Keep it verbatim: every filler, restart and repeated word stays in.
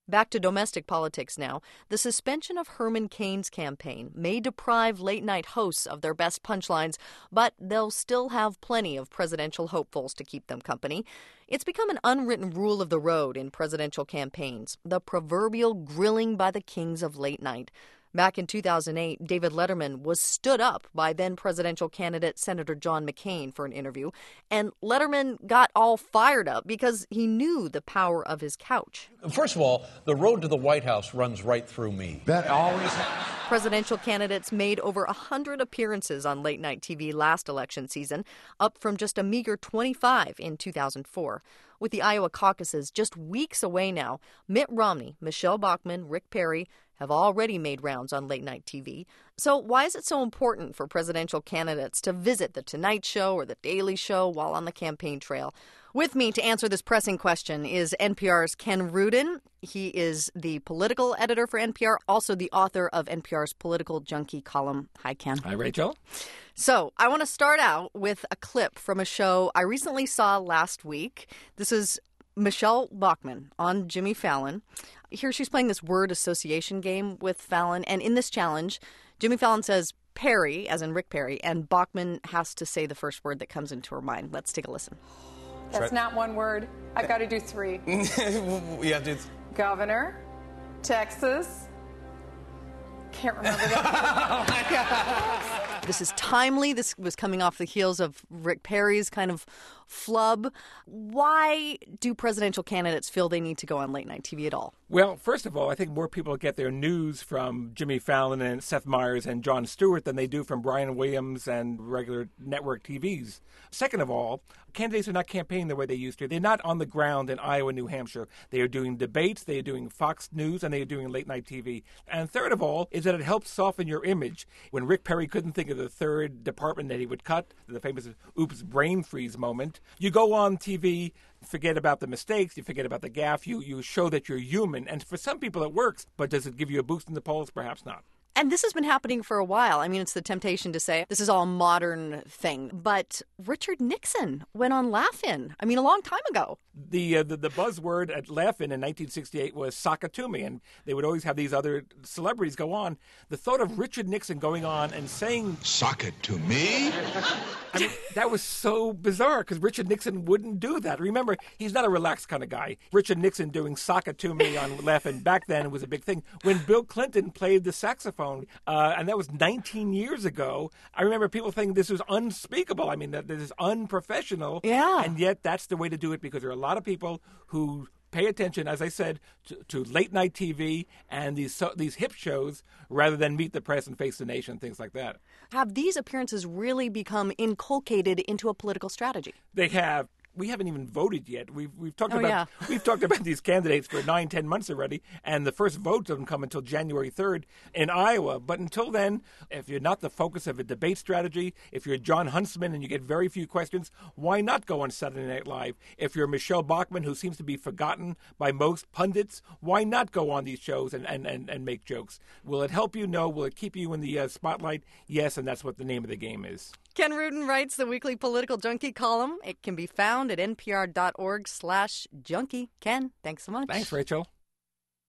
Back to domestic politics now. The suspension of Herman Cain's campaign may deprive late-night hosts of their best punchlines, but they'll still have plenty of presidential hopefuls to keep them company. It's become an unwritten rule of the road in presidential campaigns, the proverbial grilling by the kings of late night. Back in two thousand eight, David Letterman was stood up by then-presidential candidate Senator John McCain for an interview, and Letterman got all fired up because he knew the power of his couch. First of all, the road to the White House runs right through me. That always Presidential candidates made over one hundred appearances on late-night T V last election season, up from just a meager twenty-five in two thousand four. With the Iowa caucuses just weeks away now, Mitt Romney, Michelle Bachmann, Rick Perry have already made rounds on late-night T V. So why is it so important for presidential candidates to visit The Tonight Show or The Daily Show while on the campaign trail? With me to answer this pressing question is N P R's Ken Rudin. He is the political editor for N P R, also the author of N P R's Political Junkie column. Hi, Ken. Hi, Rachel. So I want to start out with a clip from a show I recently saw last week. This is Michelle Bachmann on Jimmy Fallon. Here she's playing this word association game with Fallon. And in this challenge, Jimmy Fallon says Perry, as in Rick Perry, and Bachmann has to say the first word that comes into her mind. Let's take a listen. That's not one word. I've got to do three. You have to. Governor, Texas. Can't remember that. Oh my God. This is timely. This was coming off the heels of Rick Perry's kind of flub. Why do presidential candidates feel they need to go on late-night T V at all? Well, first of all, I think more people get their news from Jimmy Fallon and Seth Meyers and Jon Stewart than they do from Brian Williams and regular network T Vs. Second of all, candidates are not campaigning the way they used to. They're not on the ground in Iowa, New Hampshire. They are doing debates, they are doing Fox News, and they are doing late-night T V. And third of all is that it helps soften your image. When Rick Perry couldn't think of the third department that he would cut, the famous oops, brain freeze moment, you go on T V, forget about the mistakes, you forget about the gaffe, you, you show that you're human. And for some people it works, but does it give you a boost in the polls? Perhaps not. And this has been happening for a while. I mean, it's the temptation to say this is all a modern thing. But Richard Nixon went on Laugh-In. I mean, a long time ago. The, uh, the the buzzword at Laugh-In in nineteen sixty-eight was "Sock it to me," and they would always have these other celebrities go on. The thought of Richard Nixon going on and saying sock it to me? I mean, that was so bizarre because Richard Nixon wouldn't do that. Remember, he's not a relaxed kind of guy. Richard Nixon doing "Sock it to me" on Laugh-In back then was a big thing. When Bill Clinton played the saxophone, uh, and that was nineteen years ago, I remember people thinking this was unspeakable. I mean, that this is unprofessional. Yeah. And yet that's the way to do it because there are a lot of people who pay attention, as I said, to, to late-night T V and these so, these hip shows rather than Meet the Press and Face the Nation, things like that. Have these appearances really become inculcated into a political strategy? They have. We haven't even voted yet. We've we've talked Oh, about yeah. we've talked about these candidates for nine, ten months already, and the first vote doesn't come until January third in Iowa. But until then, if you're not the focus of a debate strategy, if you're John Huntsman and you get very few questions, why not go on Saturday Night Live? If you're Michelle Bachmann, who seems to be forgotten by most pundits, why not go on these shows and, and, and, and make jokes? Will it help you? No. Will it keep you in the uh, spotlight? Yes, and that's what the name of the game is. Ken Rudin writes the weekly Political Junkie column. It can be found at npr.org slash junkie. Ken, thanks so much. Thanks, Rachel.